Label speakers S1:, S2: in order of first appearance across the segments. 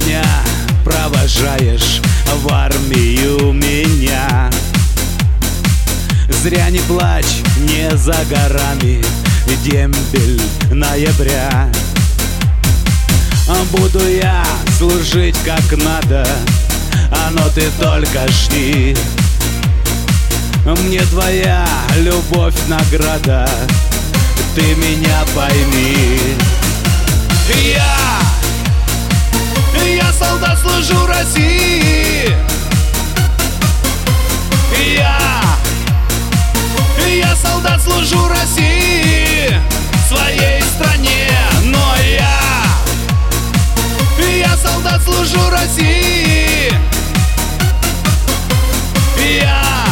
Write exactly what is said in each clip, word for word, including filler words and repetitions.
S1: сегодня провожаешь в армию меня. Зря не плачь, не за горами дембель ноября. Буду я служить как надо, но ты только жди. Мне твоя любовь награда, ты меня пойми. Я, я солдат, служу России. Я, я солдат, служу России, своей стране. Но я, я солдат, служу России. Я,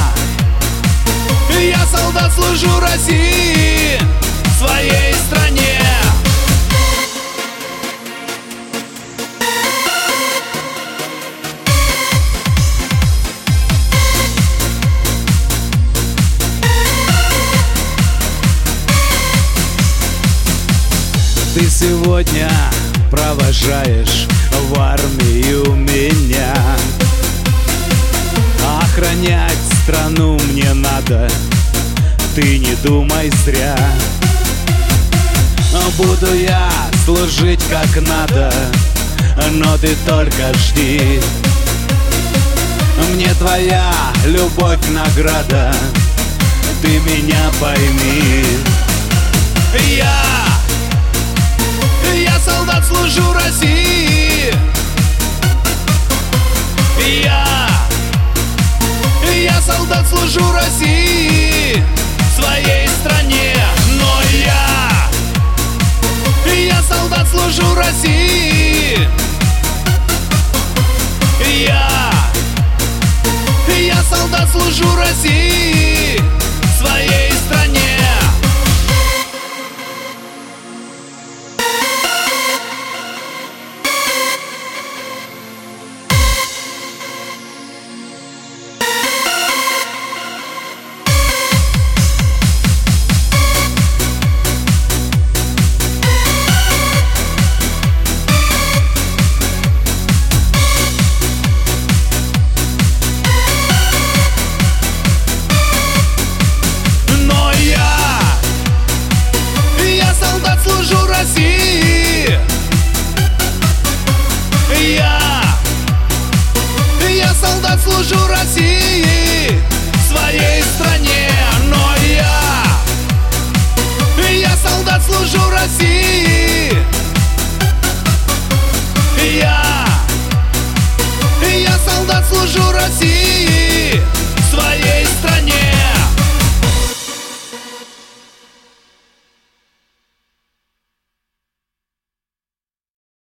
S1: я солдат, служу России, своей стране. Ты сегодня провожаешь в армию меня. Охранять страну мне надо, ты не думай зря. Буду я служить как надо, но ты только жди. Мне твоя любовь награда, ты меня пойми. Я, я солдат, служу России. Я, я солдат, служу России, своей стране. Но я, я солдат, служу России. Я, я солдат, служу России, своей стране. Служу России. Я, я солдат, служу России, своей стране. Но я, я солдат, служу России. Я, я солдат, служу России, своей стране.